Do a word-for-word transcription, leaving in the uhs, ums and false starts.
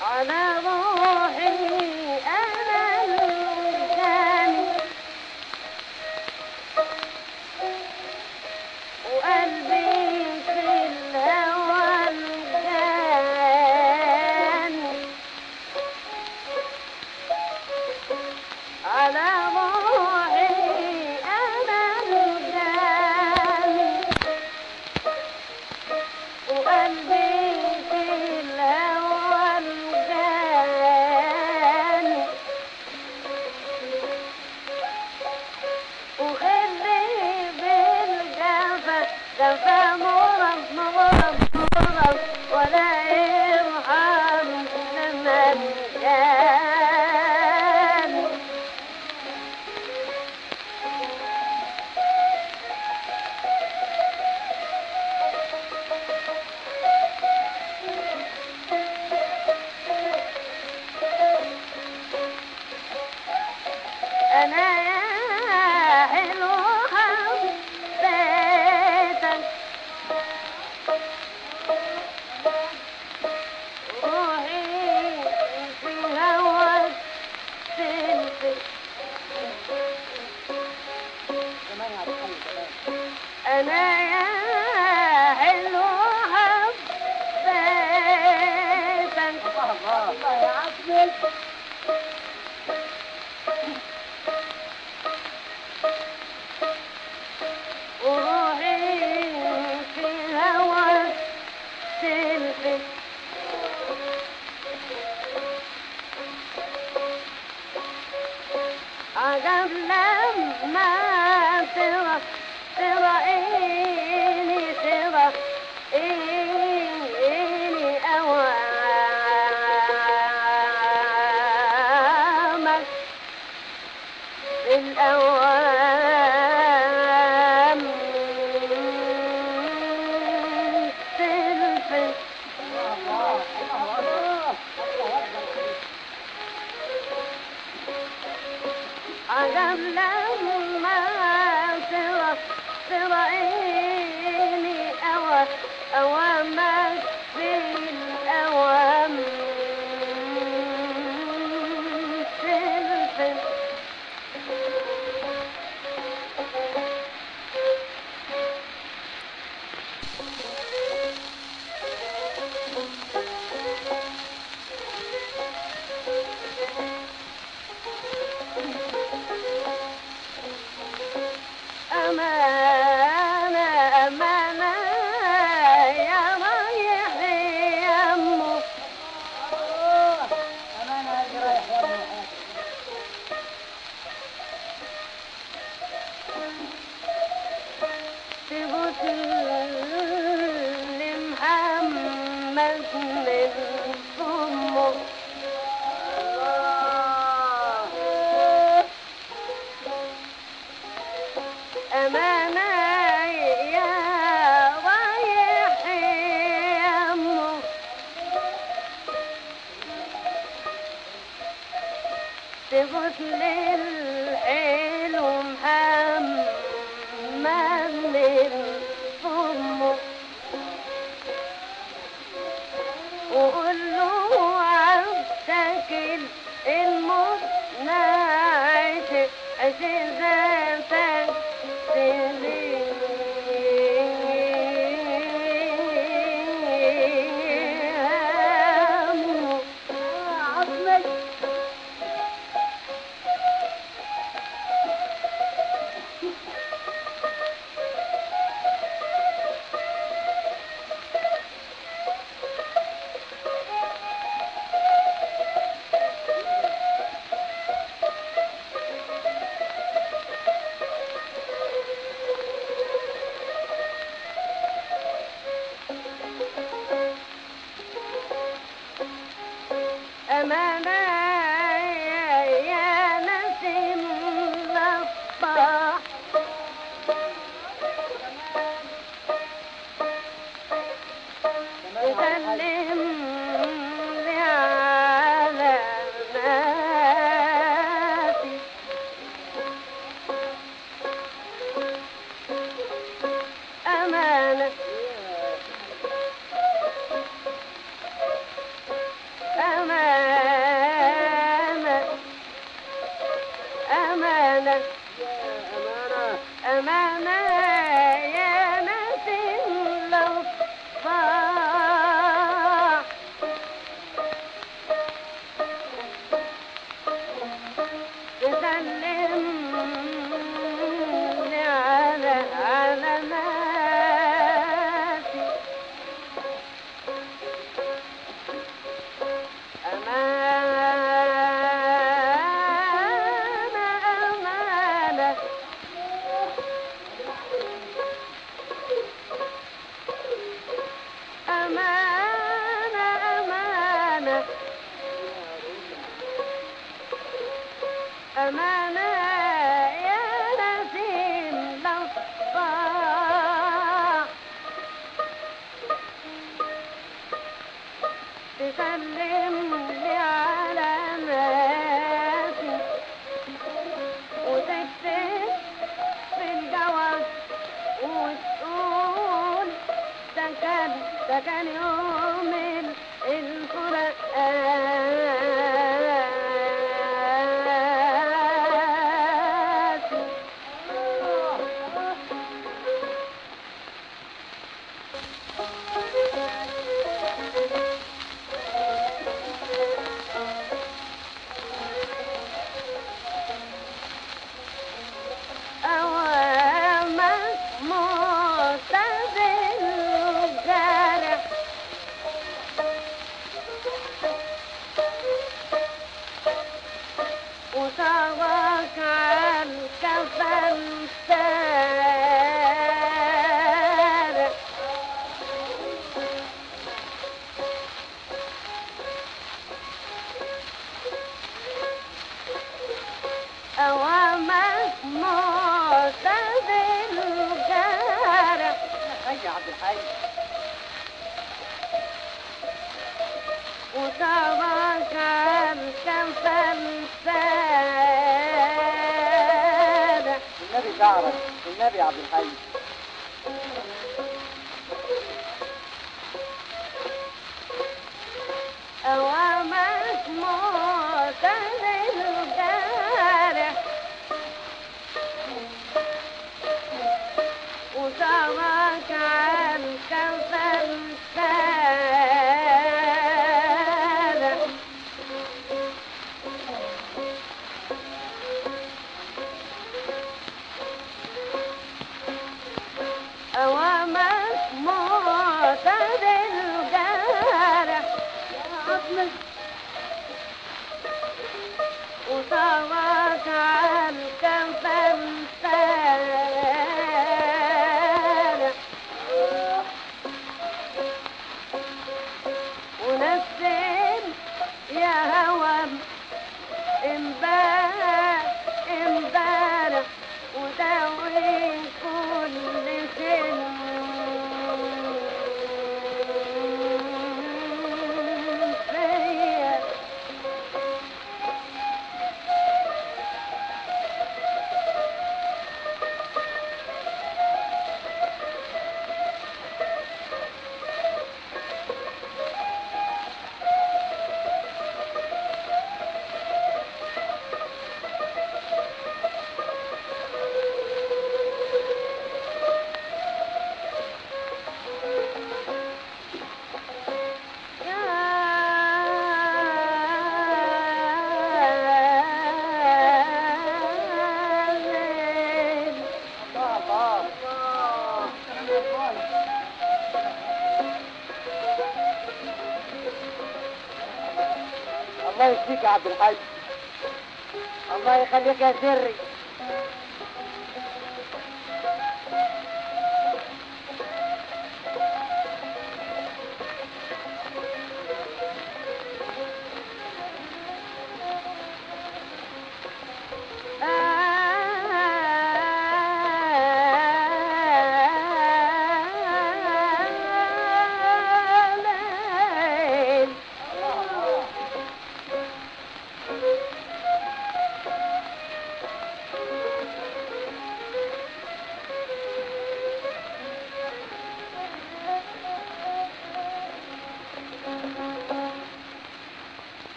على روحي أنا الوجداني وقلبي في الهوى الجاني على روحي أنا الوجداني وقلبي في الهوى الجاني وخلي بالجفا جفا مرض مرض مرض ولا يرحم من جاني أنا يا حلو حبيتك روحي في هواك تلفت أنا يا حلو حبيتك الله يا عسل وروحي في هواك تلفت عجب لما ترى ترى إني ترى إني أوامك بالأوام تلفت عجب لما ترى ترى إني أوى أوامك بالأوام تلفت أمانة أمانة يا رايح يمه أمانة يا رايح يمه تبوت لمحمد من فمه أمانة يا رايح يمه تبوت للحلو محمد من فمه وقول له عبدك الموت نعيش عزيزتك أمانة يا نسيم الصباح سلم لي على ناسي أمانة أمانة تسلم لي على ناسي وتكتب في الجواب وتقول ده كان ده كان يوم وصابك عالكفن سارع أوامك معتد الجارع يا عبد الحي وصابك عالكفن سارع النبي شعرك النبي يا عبد الحي أوامك معتد الجارح وصابك عالكفن سارع أوامك معتد الجارح وصابك عالكفن سارع ونسم يا هوى امبارح امبارح وداوي كل سن فيا الله يشفيك يا عبد الحي الله يخليك يا سري